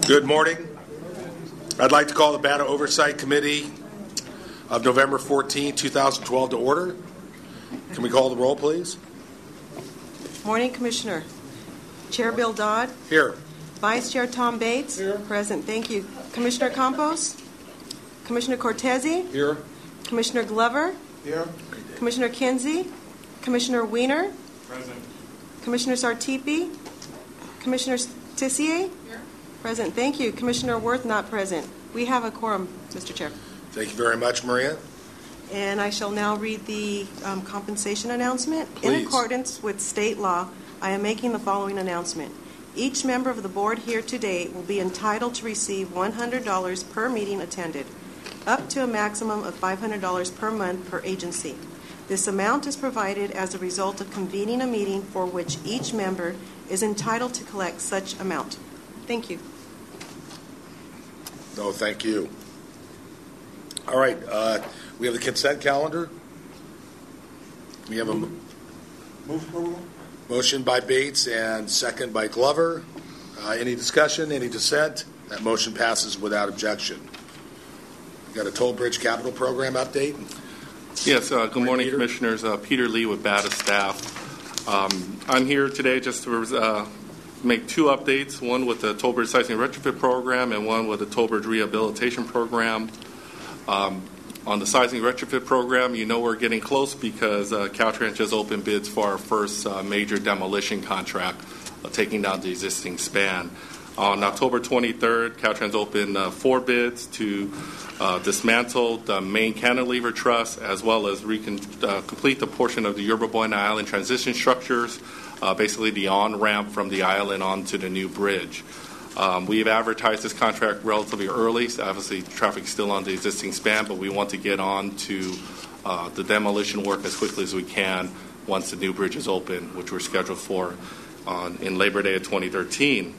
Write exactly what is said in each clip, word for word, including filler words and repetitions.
Good morning. I'd like to call the B A T A Oversight Committee of November fourteenth, two thousand twelve to order. Can we call the roll, please? Morning, Commissioner. Chair Bill Dodd. Here. Vice Chair Tom Bates. Here. Present. Thank you. Commissioner Campos. Commissioner Cortese. Here. Commissioner Glover. Here. Commissioner Kinsey. Commissioner Weiner. Present. Commissioner Sartipi. Commissioner Tissier. Here. Present. Thank you. Commissioner Worth not present. We have a quorum, Mister Chair. Thank you very much, Maria. And I shall now read the um, compensation announcement. Please. In accordance with state law, I am making the following announcement. Each member of the board here today will be entitled to receive one hundred dollars per meeting attended, up to a maximum of five hundred dollars per month per agency. This amount is provided as a result of convening a meeting for which each member is entitled to collect such amount. Thank you. No, thank you. All right. Uh, we have the consent calendar. We have a Move. motion by Bates and second by Glover. Uh, any discussion? Any dissent? That motion passes without objection. We got a Toll Bridge Capital Program update. Yes, uh, good morning, Peter. Commissioners. Uh, Peter Lee with B A T A staff. Um, I'm here today just to uh, make two updates, one with the Toll Bridge Seismic Retrofit Program and one with the Toll Bridge Rehabilitation Program. Um, on the Seismic Retrofit Program, you know we're getting close because uh, Caltrans just opened bids for our first uh, major demolition contract, uh, taking down the existing span. On October twenty-third, Caltrans opened uh, four bids to uh, dismantle the main cantilever truss as well as recon- uh, complete the portion of the Yerba Buena Island transition structures, uh, basically the on-ramp from the island onto the new bridge. Um, we've advertised this contract relatively early. So obviously, traffic's still on the existing span, but we want to get on to uh, the demolition work as quickly as we can once the new bridge is open, which we're scheduled for on, in Labor Day of twenty thirteen.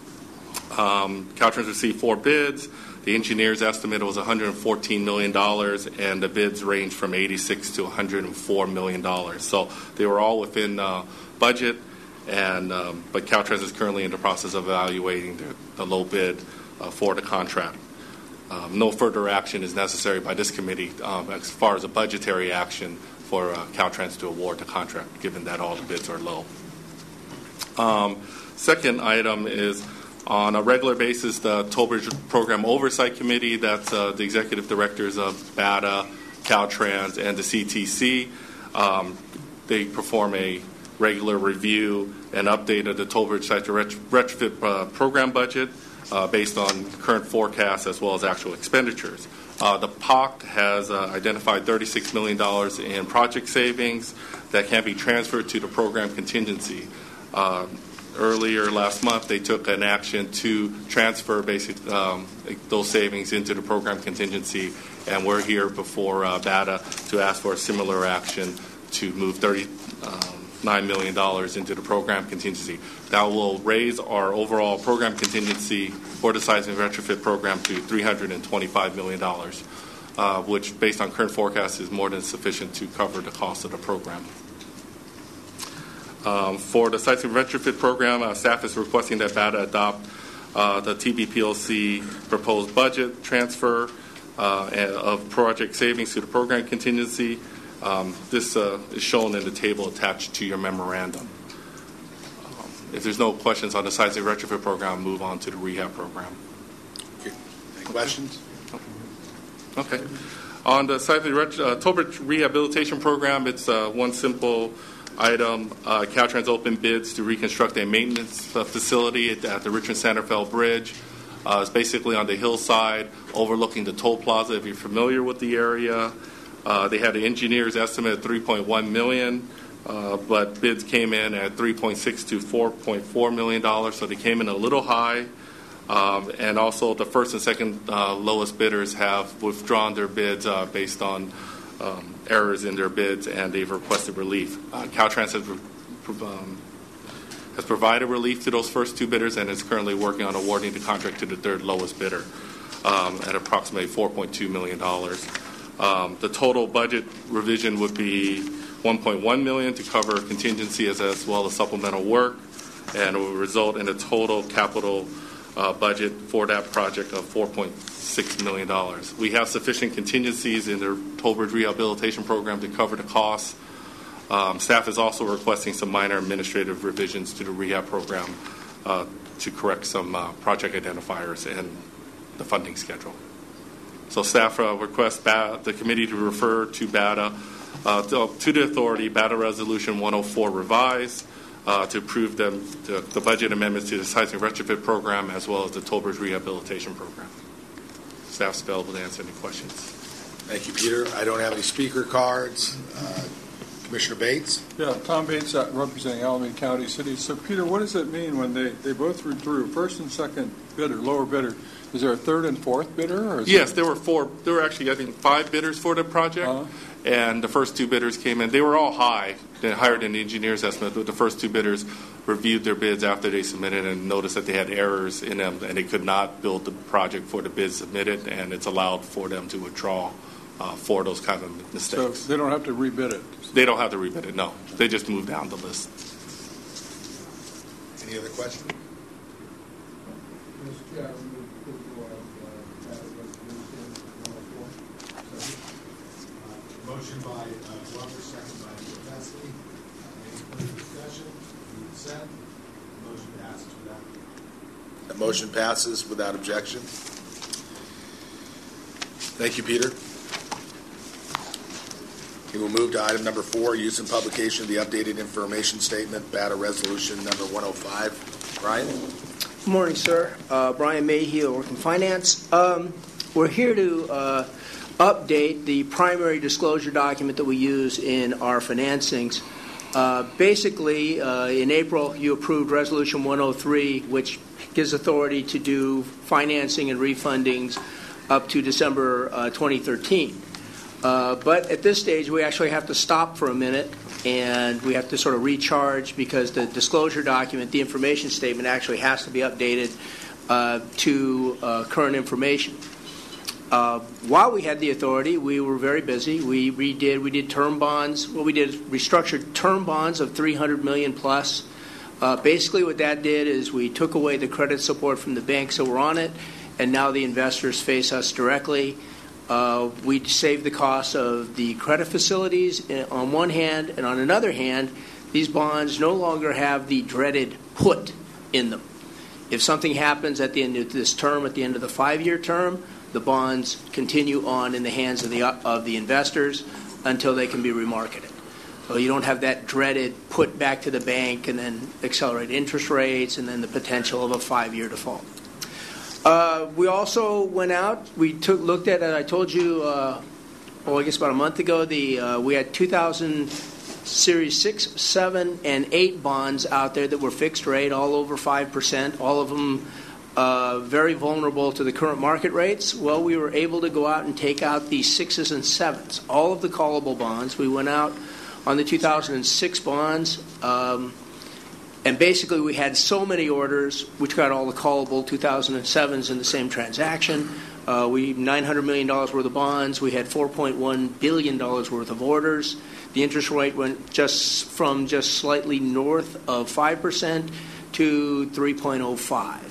Um, Caltrans received four bids. The engineer's estimate was one hundred fourteen million dollars, and the bids ranged from eighty-six to one hundred four million dollars. So they were all within uh, budget, and um, but Caltrans is currently in the process of evaluating the, the low bid uh, for the contract. Um, no further action is necessary by this committee um, as far as a budgetary action for uh, Caltrans to award the contract, given that all the bids are low. Um, second item is, on a regular basis, the Toll Bridge Program Oversight Committee, that's uh, the executive directors of B A T A, Caltrans, and the C T C, um, they perform a regular review and update of the Toll Bridge Site Retrofit uh, Program budget uh, based on current forecasts as well as actual expenditures. Uh, the P O C has uh, identified thirty-six million dollars in project savings that can be transferred to the program contingency. Uh, Earlier last month, they took an action to transfer basic um, those savings into the program contingency, and we're here before uh, B A T A to ask for a similar action to move thirty-nine million dollars into the program contingency. That will raise our overall program contingency for the Seismic Retrofit Program to three hundred twenty-five million dollars, uh, which, based on current forecasts, is more than sufficient to cover the cost of the program. Um, for the Seismic Retrofit Program, uh, staff is requesting that B A T A adopt uh, the T B P L C proposed budget transfer uh, of project savings to the program contingency. Um, this uh, is shown in the table attached to your memorandum. Um, if there's no questions on the Seismic Retrofit Program, I'll move on to the rehab program. Okay. Any questions? Okay. On the Seismic Ret- uh, Toll Bridge Rehabilitation Program, it's uh, one simple item. uh, Caltrans opened bids to reconstruct a maintenance uh, facility at, at the Richmond-Santerfeld Bridge. Uh, it's basically on the hillside overlooking the toll plaza, if you're familiar with the area. Uh, they had an engineer's estimate of three point one million dollars, uh, but bids came in at three point six to four point four million dollars, so they came in a little high. Um, and also the first and second uh, lowest bidders have withdrawn their bids uh, based on Um, errors in their bids, and they've requested relief. Uh, Caltrans has, um, has provided relief to those first two bidders and is currently working on awarding the contract to the third lowest bidder um, at approximately four point two million dollars. Um, the total budget revision would be one point one million dollars to cover contingency as, as well as supplemental work, and it will result in a total capital uh, budget for that project of four point six million dollars. We have sufficient contingencies in the Toll Bridge Rehabilitation Program to cover the costs. Um, staff is also requesting some minor administrative revisions to the rehab program uh, to correct some uh, project identifiers and the funding schedule. So staff uh, requests B A- the committee to refer to B A D A, uh, to, to the authority, B A D A Resolution one oh four revised, uh, to approve them, the, the budget amendments to the Seismic Retrofit Program as well as the Toll Bridge Rehabilitation Program. Staff's available to answer any questions. Thank you, Peter. I don't have any speaker cards. Uh, Commissioner Bates? Yeah, Tom Bates, uh, representing Alameda County City. So, Peter, what does it mean when they, they both withdrew, first and second bidder, lower bidder? Is there a third and fourth bidder? Or is Yes, it... there were four. There were actually, I think, five bidders for the project, uh-huh. and the first two bidders came in. They were all high, they're higher than the engineer's estimate. But the first two bidders reviewed their bids after they submitted and noticed that they had errors in them, and they could not build the project for the bids submitted, and it's allowed for them to withdraw uh, for those kind of mistakes. So they don't have to rebid it? They don't have to rebid it, no. They just move down the list. Any other questions? Mister Chairman, move approval of uh, that resolution one oh four. Uh, motion by uh, Glover, second by Lefebvre. Uh, any further discussion? Any dissent? Motion passes without. The motion passes without objection. Thank you, Peter. We will move to item number four, use and publication of the updated information statement, B A D A Resolution number one oh five. Brian? Good morning, sir. Uh, Brian Mayhew, Working Finance. Um, we're here to uh, update the primary disclosure document that we use in our financings. Uh, basically, uh, in April, you approved Resolution one oh three, which gives authority to do financing and refundings up to December uh, twenty thirteen. Uh, but at this stage, we actually have to stop for a minute, and we have to sort of recharge because the disclosure document, the information statement, actually has to be updated uh, to uh, current information. Uh, while we had the authority, we were very busy. We redid, we did term bonds. What we did is restructured term bonds of three hundred million dollars plus. Uh, basically, what that did is we took away the credit support from the banks that were on it, and now the investors face us directly. Uh, we saved the cost of the credit facilities on one hand, and on another hand, these bonds no longer have the dreaded put in them. If something happens at the end of this term, at the end of the five-year term, the bonds continue on in the hands of the of the investors until they can be remarketed. So you don't have that dreaded put back to the bank and then accelerate interest rates and then the potential of a five-year default. Uh, we also went out. We took looked at it. I told you, uh, oh, I guess about a month ago. The uh, we had two thousand Series six, seven, and eight bonds out there that were fixed rate, all over five percent. All of them uh, very vulnerable to the current market rates. Well, we were able to go out and take out the sixes and sevens, all of the callable bonds. We went out on the two thousand six bonds. Um, And basically, we had so many orders, which got all the callable two thousand sevens in the same transaction. Uh, we nine hundred million dollars worth of bonds. We had four point one billion dollars worth of orders. The interest rate went just from just slightly north of five percent to three point oh five.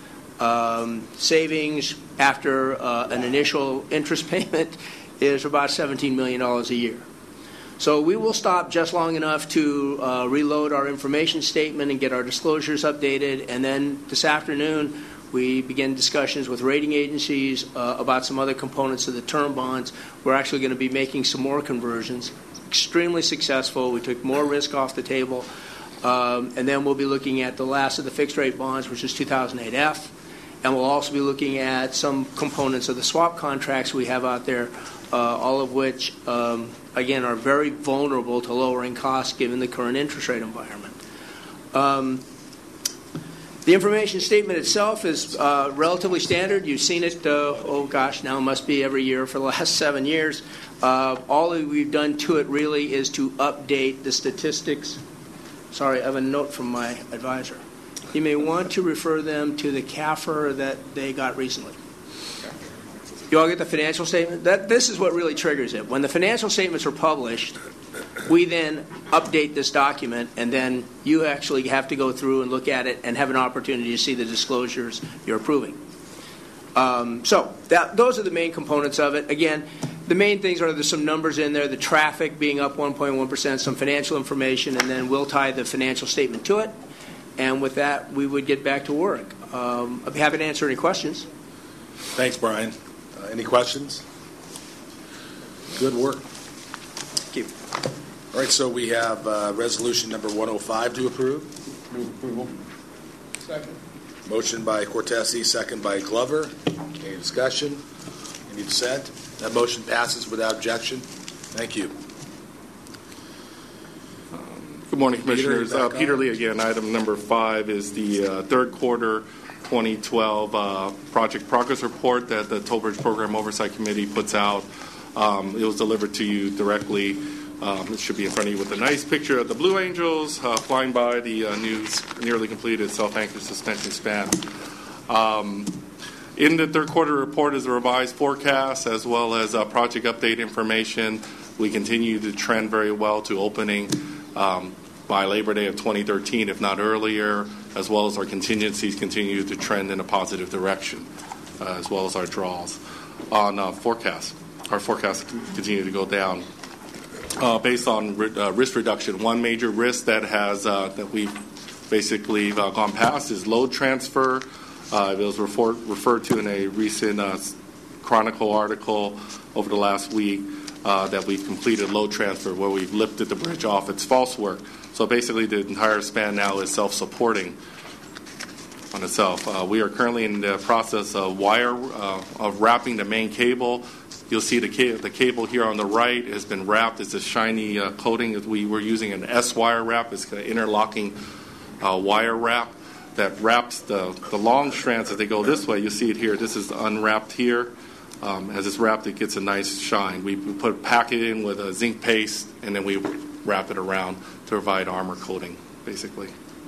Um, savings after uh, an initial interest payment is about seventeen million dollars a year. So we will stop just long enough to uh, reload our information statement and get our disclosures updated. And then this afternoon, we begin discussions with rating agencies uh, about some other components of the term bonds. We're actually going to be making some more conversions. Extremely successful. We took more risk off the table. Um, and then we'll be looking at the last of the fixed-rate bonds, which is two thousand eight F. And we'll also be looking at some components of the swap contracts we have out there, uh, all of which, um, again, are very vulnerable to lowering costs given the current interest rate environment. Um, the information statement itself is uh, relatively standard. You've seen it, uh, oh gosh, now it must be every year for the last seven years. Uh, all that we've done to it really is to update the statistics. Sorry, I have a note from my advisor. You may want to refer them to the C A F R that they got recently. You all get the financial statement? That, this is what really triggers it. When the financial statements are published, We then update this document, and then you actually have to go through and look at it and have an opportunity to see the disclosures you're approving. Um, so that, those are the main components of it. Again, the main things are there's some numbers in there, the traffic being up one point one percent, some financial information, and then we'll tie the financial statement to it. And with that, we would get back to work. Um, I'd be happy to answer any questions. Thanks, Brian. Uh, any questions? Good work. Thank you. All right, so we have uh, resolution number one oh five to approve. Move approval. Second. Motion by Cortese, second by Glover. Any discussion? Any dissent? That motion passes without objection. Thank you. Good morning, Commissioners. Peter, Uh, back Peter on. Lee again. Item number five is the uh, third quarter twenty twelve uh, project progress report that the Toll Bridge Program Oversight Committee puts out. Um, it was delivered to you directly. Um, it should be in front of you with a nice picture of the Blue Angels uh, flying by the uh, new, nearly completed self-anchored suspension span. Um, in the third quarter report is a revised forecast as well as uh, project update information. We continue to trend very well to opening um, by Labor Day of twenty thirteen, if not earlier, as well as our contingencies continue to trend in a positive direction, uh, as well as our draws. On uh, forecast, our forecasts continue to go down. Uh, based on ri- uh, risk reduction, one major risk that has uh, that we've basically uh, gone past is load transfer. Uh, it was refer- referred to in a recent uh, Chronicle article over the last week uh, that we've completed load transfer, where we've lifted the bridge off its false work. So basically, the entire span now is self-supporting on itself. Uh, we are currently in the process of wire uh, of wrapping the main cable. You'll see the, ca- the cable here on the right has been wrapped. It's a shiny uh, coating. We were using an S-wire wrap. It's an interlocking uh, wire wrap that wraps the, the long strands as they go this way. You see it here. This is unwrapped here. Um, as it's wrapped, it gets a nice shine. We, we put pack it in with a zinc paste, and then we wrap it around to provide armor coating, basically.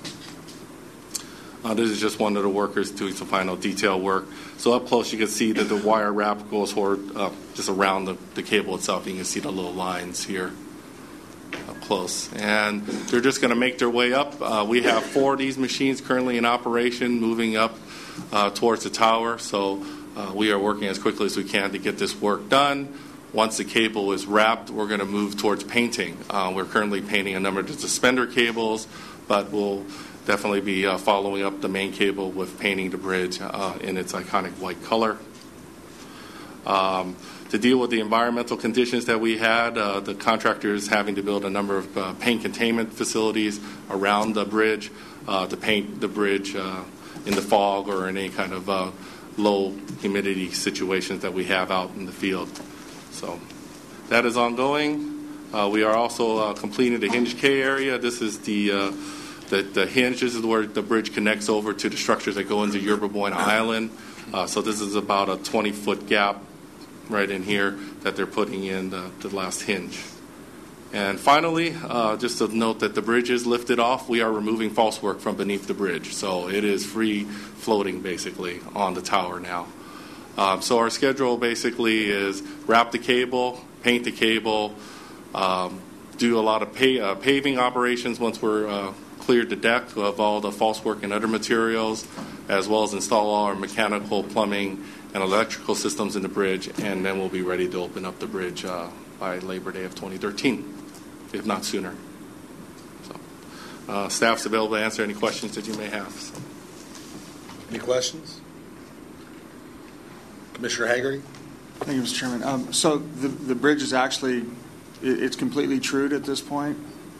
Uh, this is just one of the workers doing some final detail work. So up close, you can see that the wire wrap goes forward, uh, just around the, the cable itself. You can see the little lines here up close. And they're just going to make their way up. Uh, we have four of these machines currently in operation, moving up uh, towards the tower. So uh, we are working as quickly as we can to get this work done. Once the cable is wrapped, we're going to move towards painting. Uh, we're currently painting a number of the suspender cables, but we'll definitely be uh, following up the main cable with painting the bridge uh, in its iconic white color. Um, to deal with the environmental conditions that we had, uh, the contractor is having to build a number of uh, paint containment facilities around the bridge uh, to paint the bridge uh, in the fog or in any kind of uh, low humidity situations that we have out in the field. So that is ongoing. Uh, we are also uh, completing the Hinge K area. This is the uh, The, the hinge, this is where the bridge connects over to the structures that go into Yerba Buena Island. Uh, so this is about a twenty-foot gap right in here that they're putting in the, the last hinge. And finally, uh, just to note that the bridge is lifted off. We are removing false work from beneath the bridge. So it is free floating, basically, on the tower now. Um, so our schedule basically is wrap the cable, paint the cable, um, do a lot of pay, uh, paving operations once we're uh, cleared the deck of all the false work and other materials, as well as install all our mechanical, plumbing, and electrical systems in the bridge, and then we'll be ready to open up the bridge uh, by Labor Day of twenty thirteen, if not sooner. So, uh, staff's available to answer any questions that you may have. So. Any questions? Commissioner Hagerty? Thank you, Mister Chairman. Um, so the the bridge is actually, it, it's completely trued at this point?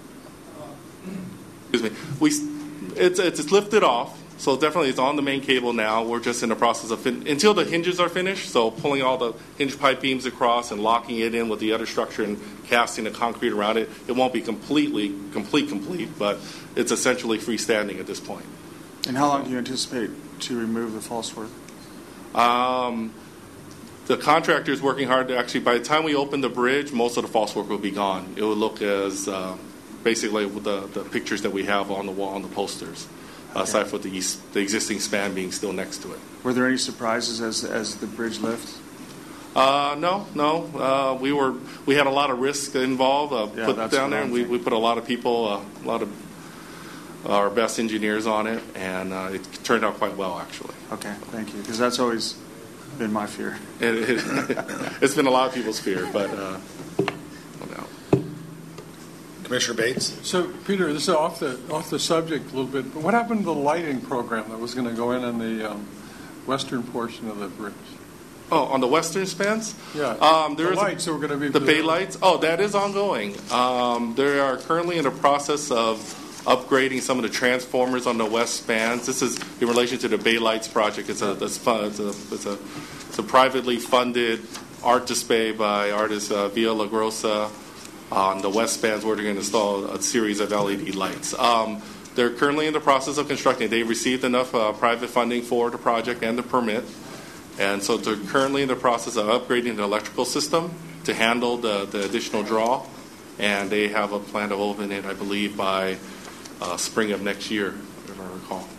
Excuse me. We, it's, it's lifted off, so definitely it's on the main cable now. We're just in the process of, fin- until the hinges are finished, so pulling all the hinge pipe beams across and locking it in with the other structure and casting the concrete around it. It won't be completely, complete, complete, but it's essentially freestanding at this point. And how long do you anticipate to remove the false work? Um, the contractor is working hard to actually, by the time we open the bridge, most of the false work will be gone. It will look as uh, basically with the, the pictures that we have on the wall, on the posters, okay. Aside from the, the existing span being still next to it. Were there any surprises as as the bridge lifts? Uh, no, no. Uh, we were we had a lot of risk involved uh, Yeah, put that's down what there, I'm and we, we thinking. put a lot of people, uh, a lot of our best engineers on it, and uh, it turned out quite well, actually. Okay, thank you, because that's always been my fear. It, it, it's been a lot of people's fear, but uh, no. Commissioner Bates? So, Peter, this is off the off the subject a little bit, but what happened to the lighting program that was going to go in on the um, western portion of the bridge? Oh, on the western spans? Yeah, Um, there the is a- lights that were going to be The put bay in. lights? Oh, that is ongoing. Um, they are currently in the process of upgrading some of the transformers on the west spans. This is in relation to the Bay Lights project. It's a, it's fun, it's a, it's a, it's a privately funded art display by artist uh, Via La Grossa on the west spans where they're going to install a series of L E D lights. Um, they're currently in the process of constructing. They received enough uh, private funding for the project and the permit. And so they're currently in the process of upgrading the electrical system to handle the, the additional draw. And they have a plan to open it, I believe, by uh, spring of next year, if I recall.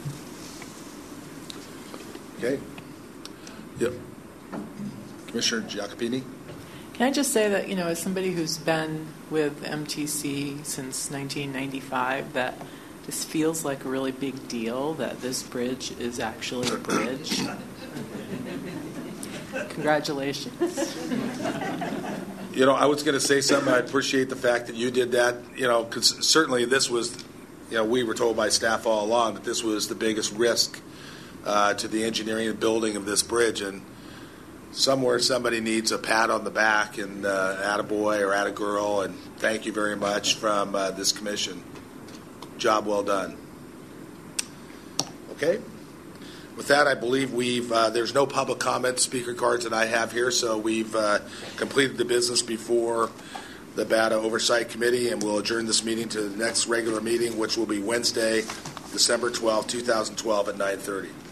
Okay. Yep. Commissioner Giacopini? Can I just say that, you know, as somebody who's been with M T C since nineteen ninety-five, that this feels like a really big deal that this bridge is actually a bridge. Congratulations. You know, I was going to say something. I appreciate the fact that you did that, you know, because certainly this was, you know, we were told by staff all along that this was the biggest risk uh, to the engineering and building of this bridge. And somewhere somebody needs a pat on the back and uh, attaboy or attagirl, and thank you very much from uh, this commission. Job well done. Okay. With that, I believe we've, uh, there's no public comment speaker cards that I have here, so we've uh, completed the business before the B A D A Oversight Committee, and we'll adjourn this meeting to the next regular meeting, which will be Wednesday, December twelfth, twenty twelve at nine thirty.